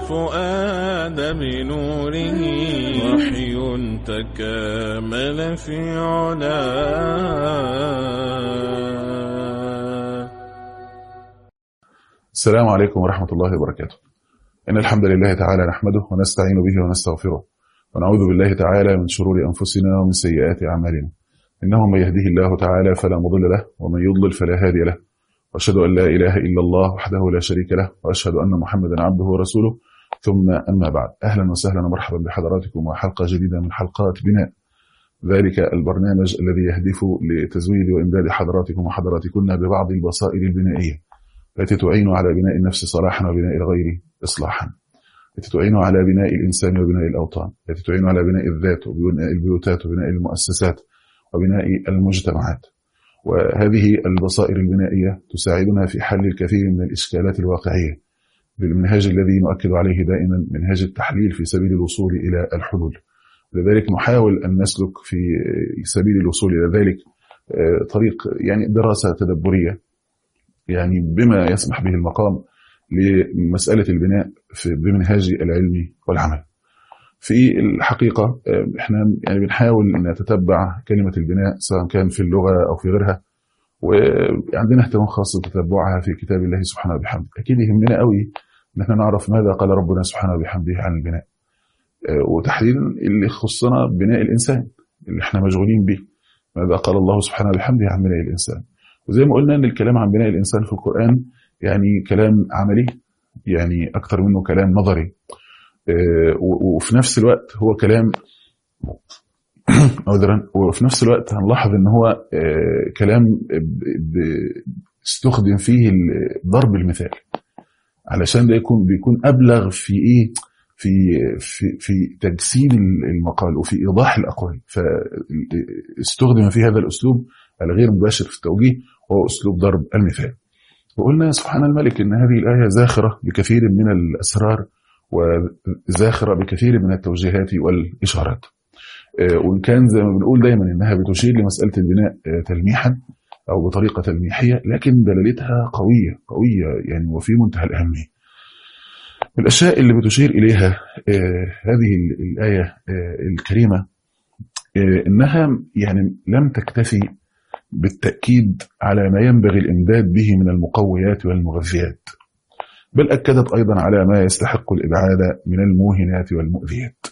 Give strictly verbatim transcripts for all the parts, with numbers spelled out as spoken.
الفؤاد بنوره وحي تكامل في علاه. السلام عليكم ورحمة الله وبركاته. إن الحمد لله تعالى نحمده ونستعين به ونستغفره ونعوذ بالله تعالى من شرور أنفسنا ومن سيئات أعمالنا. إنه من يهده الله تعالى فلا مضل له ومن يضلل فلا هادي له، وأشهد أن لا إله إلا الله وحده لا شريك له، وأشهد أن محمدا عبده ورسوله. ثم أما بعد، أهلا وسهلا ومرحبا بحضراتكم وحلقة جديدة من حلقات بناء، ذلك البرنامج الذي يهدف لتزويد وإمداد حضراتكم وحضراتكن ببعض البصائر البنائية التي تعين على بناء النفس صلاحا وبناء الغير إصلاحا، التي تعين على بناء الإنسان وبناء الأوطان، التي تعين على بناء الذات وبناء البيوتات وبناء المؤسسات وبناء المجتمعات. وهذه البصائر البنائية تساعدنا في حل الكثير من الإشكالات الواقعية بالمنهاج الذي نؤكد عليه دائما، منهاج التحليل في سبيل الوصول إلى الحلول. لذلك نحاول أن نسلك في سبيل الوصول إلى ذلك طريق يعني دراسة تدبرية، يعني بما يسمح به المقام لمسألة البناء بمنهاج العلم والعمل. في الحقيقة احنا يعني بنحاول نتتبع كلمة البناء سواء كان في اللغة أو في غيرها، وعندنا اهتمام خاص بتتبعها في كتاب الله سبحانه وبحمده. أكيد يهمنا قوي ان احنا نعرف ماذا قال ربنا سبحانه وبحمده عن البناء، وتحديدا اللي يخصنا بناء الإنسان اللي احنا مشغولين به، ماذا قال الله سبحانه وبحمده عن بناء الإنسان. وزي ما قلنا ان الكلام عن بناء الإنسان في القرآن يعني كلام عملي، يعني أكثر منه كلام نظري، وفي نفس الوقت هو كلام عذرا وفي نفس الوقت هنلاحظ ان هو كلام استخدم فيه ضرب المثال علشان ده يكون بيكون أبلغ في ايه في في في تجسيد المقال وفي إيضاح الأقوال، فاستخدم في هذا الأسلوب الغير مباشر في التوجيه وهو أسلوب ضرب المثال. وقلنا سبحان الملك ان هذه الآية زاخرة بكثير من الأسرار وزاخرة بكثير من التوجيهات والإشارات، وإن كان زي ما بنقول دايما إنها بتشير لمسألة البناء تلميحا أو بطريقة تلميحية، لكن دلالتها قوية قوية يعني وفي منتهى الأهمية. الأشياء اللي بتشير إليها هذه الآية الكريمة إنها يعني لم تكتفي بالتأكيد على ما ينبغي الإمداد به من المقويات والمغذيات، بل أكدت أيضا على ما يستحق الإبعاد من الموهنات والمؤذيات.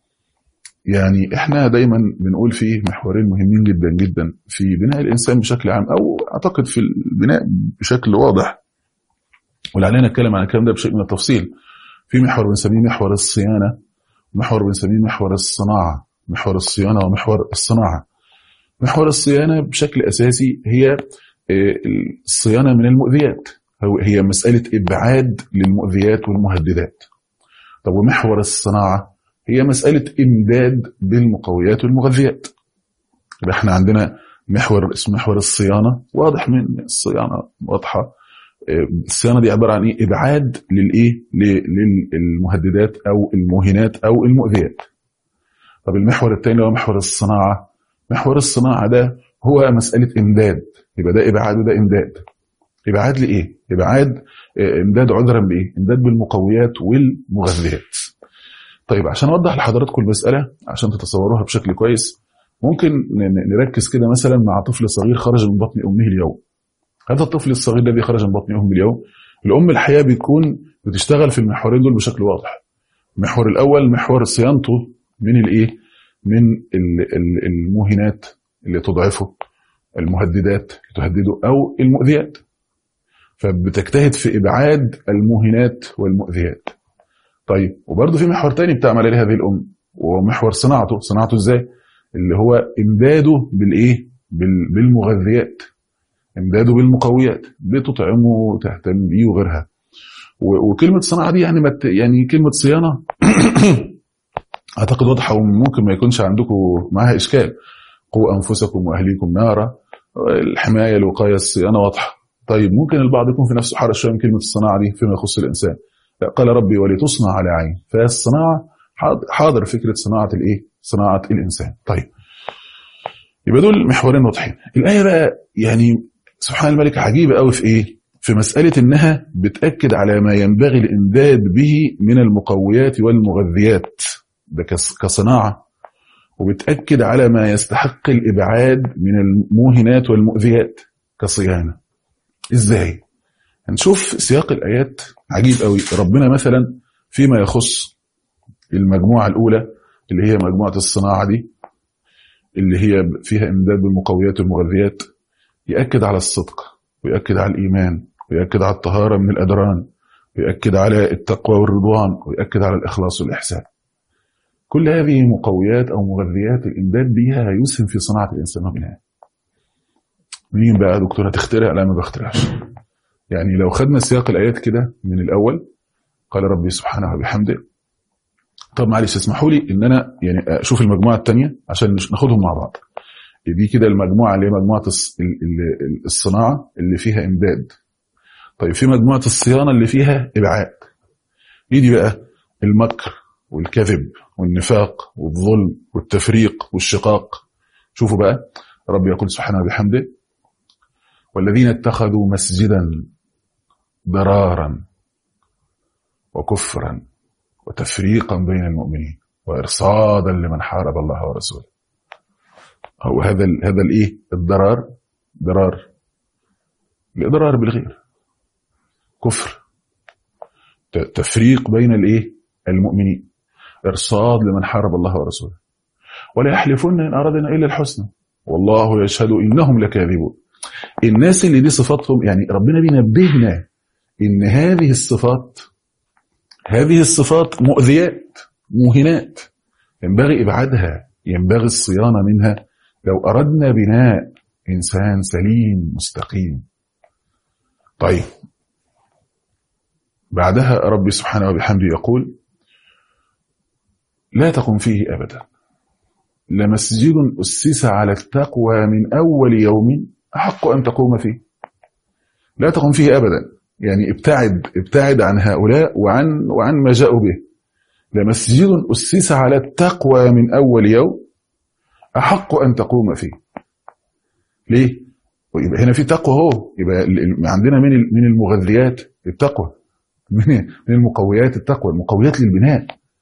يعني إحنا دايما بنقول فيه محورين مهمين جدا جدا في بناء الإنسان بشكل عام، أو أعتقد في البناء بشكل واضح، ولعلينا نتكلم عن الكلام ده بشيء من التفصيل. في محور بنسميه محور الصيانة، ومحور بنسميه محور الصناعة. محور الصيانة ومحور الصناعة. محور الصيانة بشكل أساسي هي الصيانة من المؤذيات، هي مسألة إبعاد للمؤذيات والمهددات. طب ومحور الصناعة هي مسألة إمداد بالمقويات والمغذيات. يبقى احنا عندنا محور اسمه محور الصيانة، واضح من الصيانة واضحة. الصيانة دي عبارة عن ايه؟ إبعاد للإيه؟ للمهددات أو الموهنات أو المؤذيات. طب المحور الثاني هو محور الصناعة. محور الصناعة ده هو مسألة إمداد، يبقى ده إبعاد وده إمداد. إبعاد لإيه؟ إبعاد إمداد عذرا بإيه؟ إمداد بالمقويات والمغذيات. طيب عشان أوضح لحضراتكم المسألة عشان تتصوروها بشكل كويس، ممكن نركز كده مثلا مع طفل صغير خرج من بطن أمه اليوم. هذا الطفل الصغير الذي خرج من بطن أمه اليوم، الأم الحقيقة بيكون بتشتغل في المحورين دول بشكل واضح. المحور الأول محور صيانته من الإيه؟ من الموهنات اللي تضعفه، المهددات اللي تهدده، أو المؤذيات. فبتجتهد في إبعاد الموهنات والمؤذيات. طيب وبرضه في محور تاني بتعمل عليه هذه الأم، ومحور صناعته. صناعته إزاي؟ اللي هو إمداده بالإيه؟ بالمغذيات، إمداده بالمقويات، بتطعمه وتهتم بيه وغيرها. وكلمة صناعة دي يعني مت يعني كلمة صيانة أعتقد واضحة وممكن ما يكونش عندكم معها إشكال. قوا أنفسكم وأهليكم نارا، الحماية، الوقاية، الصيانة واضحة. طيب ممكن البعض يكون في نفسه حرج شوية من كلمة الصناعة دي فيما يخص الإنسان. قال ربي ولتصنع على عين، فالصناعة حاضر فكرة صناعة الإيه؟ صناعة الإنسان. طيب يبقى دول محورين واضحين. الآية بقى يعني سبحان الملك عجيبة قوي في إيه؟ في مسألة إنها بتأكد على ما ينبغي الإمداد به من المقويات والمغذيات ده كصناعة، وبتأكد على ما يستحق الإبعاد من الموهنات والمؤذيات كصيانة. إزاي؟ هنشوف سياق الآيات عجيب قوي. ربنا مثلا فيما يخص المجموعة الأولى اللي هي مجموعة الصناعة دي اللي هي فيها إمداد بالمقويات والمغذيات، يأكد على الصدق، ويأكد على الإيمان، ويأكد على الطهارة من الأدران، ويأكد على التقوى والرضوان، ويأكد على الإخلاص والإحسان. كل هذه مقويات أو مغذيات الإمداد بها يسهم في صناعة الإنسان وبنائه. مين بقى دكتور هتخترع؟ لا، ما بخترعش. يعني لو خدنا سياق الآيات كده من الأول، قال ربي سبحانه وبحمده. طب معلش اسمحوا لي ان انا يعني اشوف المجموعه الثانيه عشان ناخدهم مع بعض. دي كده المجموعه اللي هي مجموعه الصناعه اللي فيها امداد. طيب في مجموعه الصيانه اللي فيها ابعاد. دي دي بقى المكر والكذب والنفاق والظلم والتفريق والشقاق. شوفوا بقى ربي يقول سبحانه وبحمده: والذين اتخذوا مسجدا ضرارا وكفرا وتفريقا بين المؤمنين وإرصادا لمن حارب الله ورسوله. أو هذا ال هذا الايه الضرار، ضرار الإضرار بالغير، كفر، تفريق بين الايه المؤمنين، إرصاد لمن حارب الله ورسوله. ولا يحلفن إن أردنا إلا الحسنى والله يشهد إنهم لكاذبون. الناس اللي دي صفاتهم، يعني ربنا بينبهنا إن هذه الصفات هذه الصفات مؤذيات موهنات، ينبغي إبعادها، ينبغي الصيانة منها لو أردنا بناء إنسان سليم مستقيم. طيب بعدها ربي سبحانه وبحمده يقول: لا تقم فيه أبدا لمسجد أسس على التقوى من أول يوم أحق أن تقوم فيه. لا تقم فيه أبدا، يعني ابتعد ابتعد عن هؤلاء وعن وعن ما جاءوا به. لمسجد أسس على التقوى من أول يوم أحق أن تقوم فيه. ليه؟ ويبقى هنا في تقوى اهو، يبقى عندنا من من المغذيات التقوى، من من المقويات التقوى، المقويات للبناء،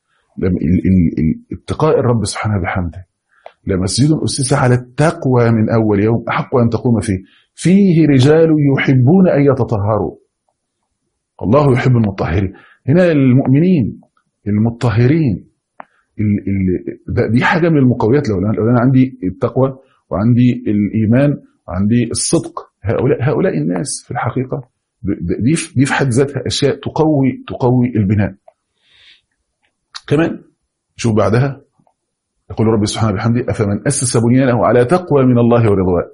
اتقاء الرب سبحانه بحمده. لمسجد أسس على التقوى من أول يوم أحق أن تقوم فيه فيه رجال يحبون أن يتطهروا الله يحب المطهرين. هنا المؤمنين المطهرين، دي حاجة من المقويات. لو أنا عندي التقوى وعندي الإيمان وعندي الصدق، هؤلاء هؤلاء الناس في الحقيقة دي دي في حد ذاتها أشياء تقوي تقوي البناء. كمان شوف بعدها يقول ربي سبحانه وبحمده: أفمن أسس بنيانه على تقوى من الله ورضوان.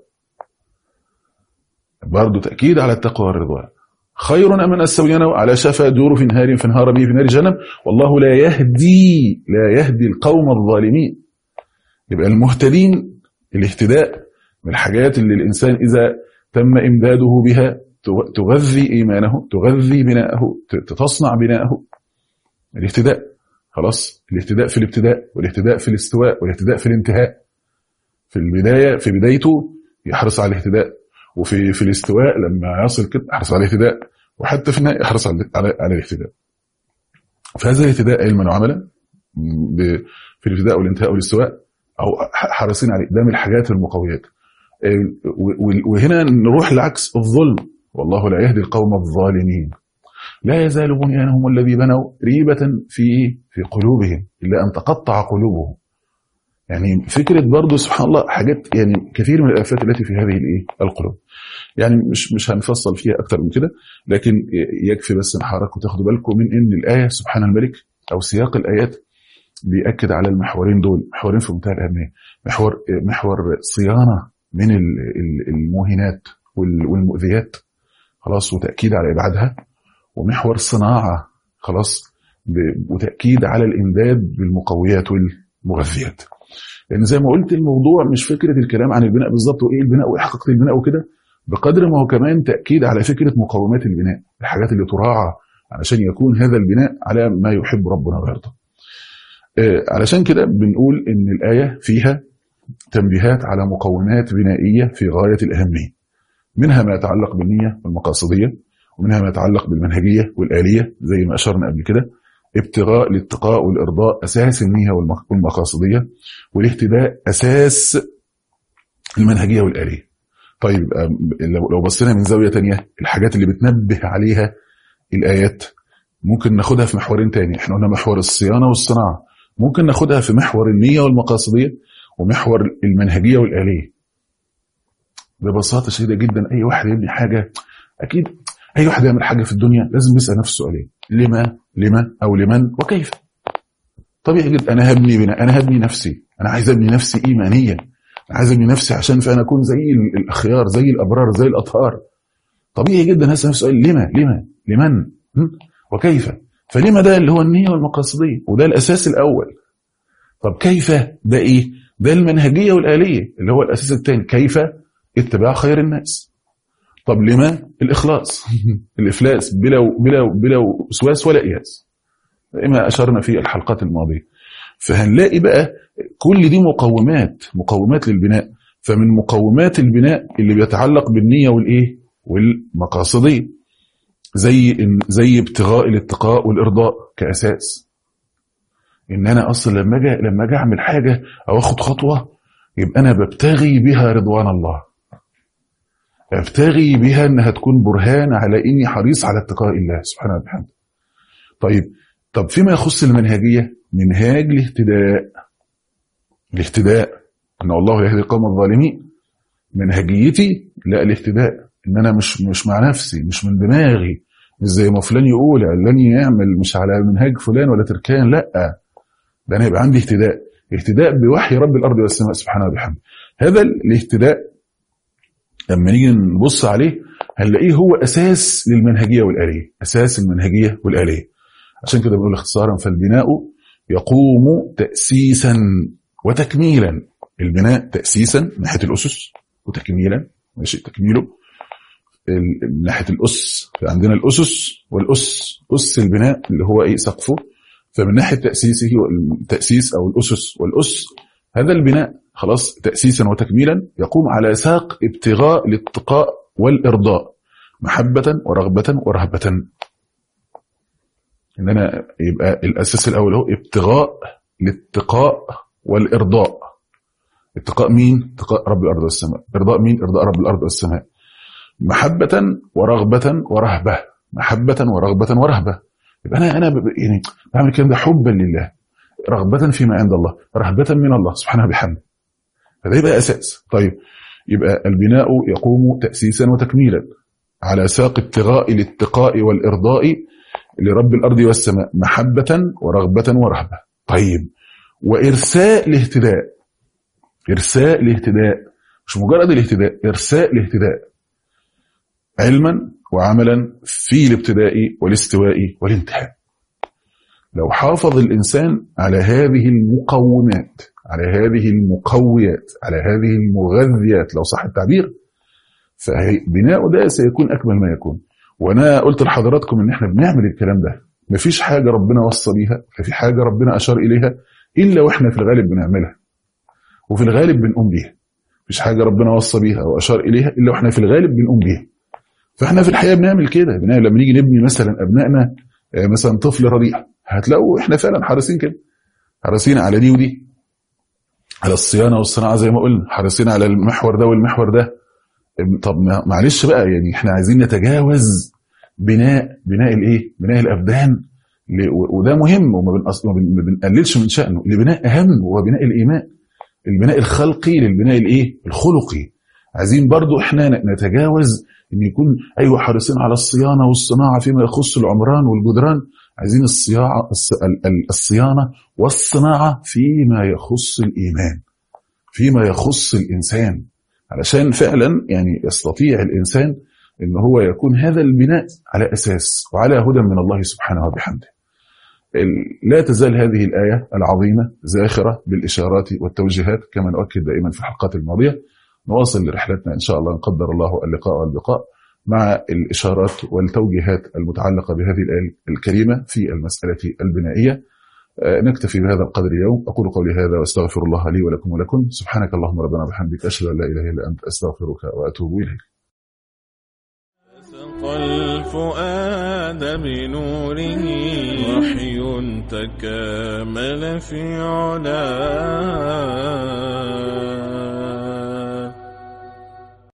برضو تأكيد على التقوى والرضوان. خير أم من أسس بنيانه على شفا جرف نهار فانهار به في نار جهنم والله لا يهدي لا يهدي القوم الظالمين. يبقى المهتدين، الاهتداء من الحاجات اللي الإنسان إذا تم إمداده بها تغذي إيمانه، تغذي بناءه، تصنع بناءه. الاهتداء، خلاص، الاهتداء في الابتداء، والاهتداء في الاستواء، والاهتداء في الانتهاء. في البداية في بدايته يحرص على الاهتداء، وفي في الاستواء لما يصل كده يحرص على الاهتداء، وحتى في النهاية يحرص على على, على الاهتداء. فهذا الاهتداء علما وعملا في الابتداء والانتهاء والاستواء، أو حريصين عليه، ده من الحاجات المقويات. وهنا نروح لعكس الظلم: والله لا يهدي القوم الظالمين. لا يزال بنيانهم الذي بنوا ريبة في في قلوبهم إلا أن تقطع قلوبهم. يعني فكرة برضو سبحان الله حاجات، يعني كثير من الآفات التي في هذه الايه القلوب. يعني مش مش هنفصل فيها أكتر من كده، لكن يكفي بس نحرك وتاخدوا بالكم من إن الآية سبحان الملك أو سياق الآيات بيأكد على المحورين دول، محورين في منتهى الأهمية. محور محور صيانة من الموهنات والمؤذيات، خلاص، وتأكيد على إبعادها، ومحور صناعة، خلاص، وتأكيد على الإمداد بالمقويات والمغذيات. لأن زي ما قلت الموضوع مش فكرة الكلام عن البناء بالظبط وإيه البناء وإيه حقيقة البناء وكده، بقدر ما هو كمان تأكيد على فكرة مقومات البناء، الحاجات اللي تراعى علشان يكون هذا البناء على ما يحب ربنا ويرضى. آه علشان كده بنقول إن الآية فيها تنبيهات على مقومات بنائية في غاية الأهمية، منها ما يتعلق بالنية والمقاصدية، ومنها ما يتعلق بالمنهجية والآلية زي ما أشرنا قبل كده. ابتغاء الاتقاء والإرضاء أساس النية والمقاصدية، والاهتداء أساس المنهجية والآلية. طيب لو بصينا من زاوية تانية، الحاجات اللي بتنبه عليها الآيات ممكن ناخدها في محورين تاني. احنا قلنا محور الصيانة والصناعة، ممكن ناخدها في محور النية والمقاصدية ومحور المنهجية والآلية. ببساطة شديدة جدا، أي واحد يبني حاجة، أكيد أي واحد يعمل حاجة في الدنيا لازم يسأل نفسه سؤالين: لما لما أو لمن وكيف. طبيعي جدا. أنا هبني بنا أنا هبني نفسي، أنا عايز أبني نفسي إيمانيا، أنا عايز أبني نفسي عشان فأنا أكون زي الأخيار، زي الأبرار، زي الأطهار. طبيعي جدا هسأل نفسي سؤال: لما لما لمن وكيف. فلما ده اللي هو النية والمقاصدية، وده الأساس الأول. طب كيف ده إيه؟ ده المنهجية والآلية اللي هو الأساس الثاني. كيف؟ اتباع خير الناس. طب لما؟ الإخلاص الإفلاس بلا بلا بلا وسواس ولا إياس، ما أشرنا في الحلقات الماضية. فهنلاقي بقى كل دي مقومات مقومات للبناء. فمن مقومات البناء اللي بيتعلق بالنية والإيه والمقاصدية، زي زي ابتغاء الاتقاء والإرضاء كأساس. إن أنا أصلا لما أجي لما أجي أعمل حاجة أو أخد خطوة، يبقى أنا ببتغي بها رضوان الله، ابتغي بها انها تكون برهان على اني حريص على اتقاء الله سبحانه وتعالى. طيب طب فيما يخص المنهجيه، منهاج الاهتداء الاهتداء ان الله يهدي القوم الظالمين. منهجيتي لا الاهتداء، ان انا مش مش مع نفسي، مش من دماغي، مش زي ما فلان يقول علاني يعمل مش على منهاج فلان ولا تركان، لا، ده انا يبقى عندي اهتداء اهتداء بوحي رب الارض والسماء سبحانه وبحمده. هذا الاهتداء لما نيجي نبص عليه هنلاقيه هو أساس للمنهجية والآلية، أساس المنهجية والآلية. عشان كده بنقول اختصارا: فالبناء يقوم تأسيسا وتكميلا. البناء تأسيسا من ناحية الأسس، وتكميلا ماشي تكميله من ناحية الأس. عندنا الأسس والأس، أس البناء اللي هو إيه سقفه. فمن ناحية تأسيسه والتأسيس أو الأسس والأس، هذا البناء خلاص تأسيسا وتكميلا يقوم على ساق ابتغاء الاتقاء والإرضاء، محبة ورغبة ورهبة. إننا يبقى الأساس الأول هو ابتغاء الاتقاء والإرضاء. اتقاء مين؟ اتقاء رب الأرض والسماء. إرضاء مين؟ إرضاء رب الأرض والسماء. محبة ورغبة ورهبة، محبة ورغبة ورهبة. يبقى أنا أنا يعني بعمل الكلام ده حبا لله، رغبة فيما عند الله، رهبة من الله سبحانه بحمده. هذا يبقى أساس. طيب يبقى البناء يقوم تأسيسا وتكميلا على ساق ابتغاء الاتقاء والإرضاء لرب الأرض والسماء، محبة ورغبة ورهبة. طيب وإرساء الاهتداء، إرساء الاهتداء مش مجرد الاهتداء، إرساء الاهتداء علما وعملا في الابتداء والاستواء والانتهاء. لو حافظ الإنسان على هذه المقومات، على هذه المقويات، على هذه المغذيات لو صح التعبير، فبناء ده سيكون أكمل ما يكون. وأنا قلت لحضراتكم إن إحنا بنعمل الكلام ده، مفيش حاجة ربنا وصى بيها، ففي حاجة ربنا أشار إليها إلا وإحنا في الغالب بنعملها، وفي الغالب بنقوم بيها. مفيش حاجة ربنا وصى بيها أو أشار إليها إلا وإحنا في الغالب بنقوم بيها. فإحنا في الحياة بنعمل كده. لما نيجي نبني مثلا أبنائنا، مثلا طفل رضيع، هتلاقوا إحنا فعلا حريصين كده، حريصين على دي ودي، على الصيانة والصناعة زي ما قلنا، حريصين على المحور ده والمحور ده. طب معلش بقى، يعني إحنا عايزين نتجاوز بناء بناء الإيه؟ بناء الأبدان، وده مهم وما بنقللش من شأنه، لبناء أهم وهو بناء الإيمان، البناء الخلقي للبناء الإيه؟ الخلقي. عايزين برضو إحنا نتجاوز إن يكون أيوة حريصين على الصيانة والصناعة فيما يخص العمران والجدران، عايزين الصياعة الصيانة والصناعة فيما يخص الإيمان، فيما يخص الإنسان، علشان فعلا يعني يستطيع الإنسان إن هو يكون هذا البناء على أساس وعلى هدى من الله سبحانه وبحمده. لا تزال هذه الآية العظيمة زاخرة بالإشارات والتوجيهات كما نؤكد دائما في الحلقات الماضية. نواصل رحلتنا إن شاء الله، إن قدر الله اللقاء والبقاء، مع الإشارات والتوجيهات المتعلقة بهذه الآية الكريمة في المسألة البنائية. نكتفي بهذا القدر اليوم. أقول قولي هذا وأستغفر الله لي ولكم ولكم. سبحانك اللهم ربنا وبحمدك، أشهد أن لا إله إلا أنت، أستغفرك وأتوب إليك. والفؤاد بنوره وحي تكامل في علاه